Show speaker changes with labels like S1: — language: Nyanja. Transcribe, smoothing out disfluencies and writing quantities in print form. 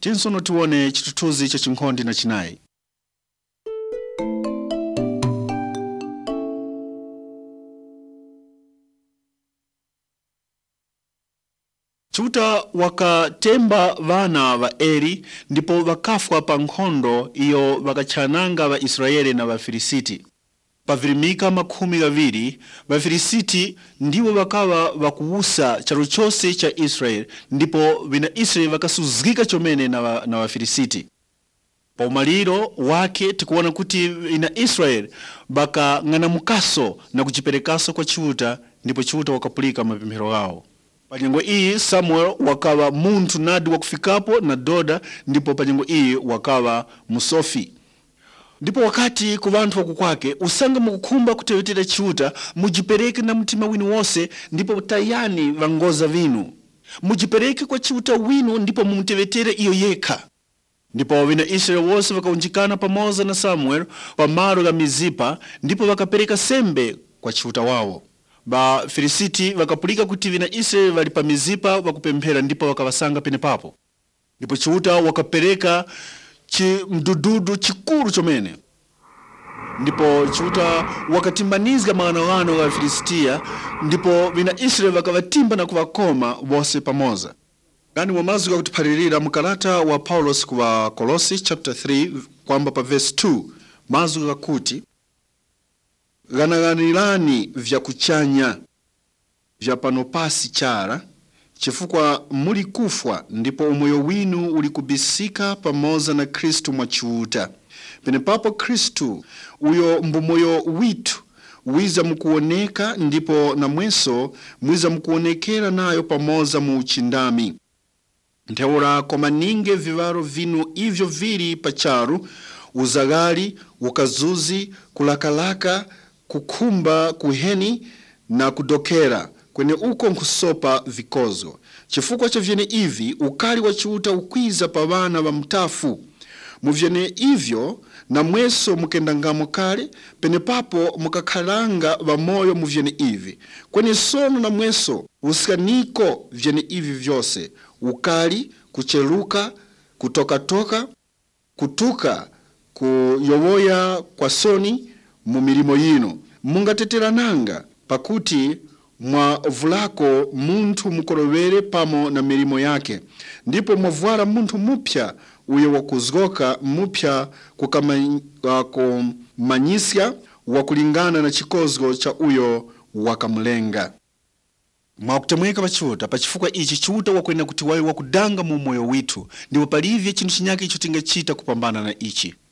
S1: Tinsono tione chitutuzi cha chinkhondi na chinayi. Chiuta wakatemba vana va Eri ndipo vakafwa pa nkhondo iyo vakachananga va Israeli na Vafilisiti. Pavirimika 20 Vafilisiti ndiwo vakava vakuwusa chalo chose cha Israeli ndipo vina Israeli vakasuzgika chomene na Vafilisiti. Pa umaliro wake tikuona kuti vina Israeli vakang'ana mukaso na kuchiperekaso kwa chiuta ndipo chiuta wakapulika mapemphero awo. Panyengo iyi Samuel wakava munthu nadi wakufikapo na doda ndipo panyengo iyi wakava musofi. Ndipo wakati ku vanthu wakukwake usanga mukukhumba kutewetera chiuta mujipereke na mtima winu wose ndipo tayani vangoza vinu. Mujipereke kwa chiuta winu ndipo mumtewetere iyo yekha. Ndipo vina Israeli wose vakaunjikana pamoza na Samuel pa malo ga Mizipa ndipo vakapereka sembe kwa chiuta wawo. Vafilisiti vakapulika kuti vina Israeli vali pa Mizipa vakupemphera ndipo vakavasanga penepapo. Ndipo chiuta wakapereka mdududu chikulu chomene. Ndipo chiuta wakatimbanizga maganogano ga Filistia ndipo vina Israeli vakavatimba na kuvakoma vose pamoza. Gani wamazuka kutiphalirira mukalata wa Paulos kwa Kolosi chapter 3 kwamba pa verse 2 mazuka kuti ganaganirani vya kuchanya vya panopasi chara chifukwa muli kufwa ndipo umoyo winu ulikubisika pamoza na Kristu mwachiuta. Penepapo Kristu uyo mbumoyo witu wiza mukuoneka ndipo na mweso mwiza mukuonekera nayo pamoza mu uchindami. Ntheura koma ninge vivaro vinu ivyo vili pacharu uzagali, ukazuzi, kulakalaka, kukumba, kuheni na kudokera kwene uko nkusopa vikozo. Chifukwa cha vyene ivi ukali wa chiuta ukwiza pa vana va mtafu. Muvyene ivyo na mweso mukendangamo kale penepapo mukakhalanga va moyo muvyene ivi. Kwene sono na mweso usikaniko vyene ivi vyose ukali, kucheluka, kutoka, kutuka, kuyovoya kwa soni mu milimo yino. Mungateterananga pakuti mwavulako munthu mukorovere pamo na milimo yake. Ndipo mwavwala munthu mupya uyo wakuzgoka mupya kukamanyisya wakulingana na chikozgo cha uyo wakamulenga. Mwakutemweka pa chiuta pachifukwa ichi chiuta wakwenda kuti wayo wakudanga mu moyo witu ndipo palivye chinthu chinyake icho tingachita kupambana na ichi.